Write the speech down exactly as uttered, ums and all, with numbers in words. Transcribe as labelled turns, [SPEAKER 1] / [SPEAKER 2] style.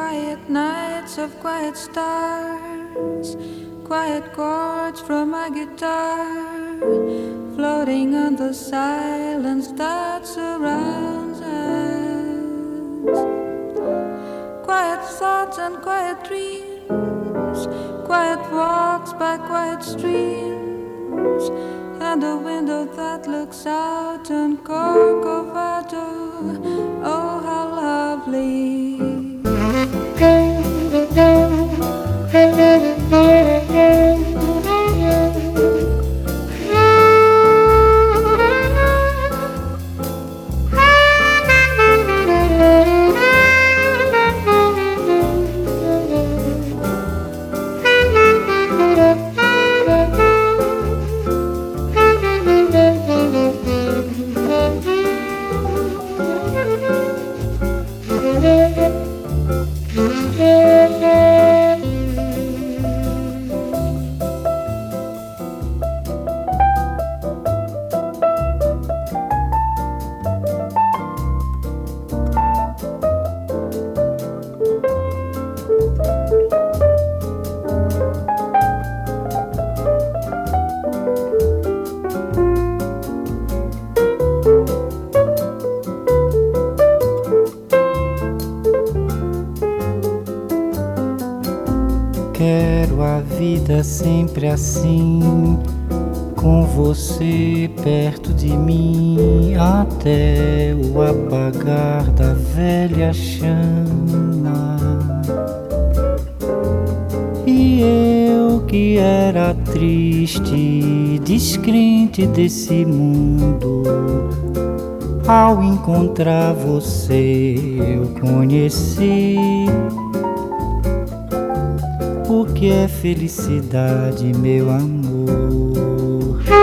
[SPEAKER 1] quiet nights of quiet stars, quiet chords from my guitar, floating on the silence that surrounds us. Quiet thoughts and quiet dreams, quiet walks by quiet streams, and a window that looks out on Corcovado. Oh, how lovely.
[SPEAKER 2] Quero a vida sempre assim, com você perto de mim, até o apagar da velha chama. E eu que era triste, descrente desse mundo, ao encontrar você eu conheci o que é felicidade, meu amor.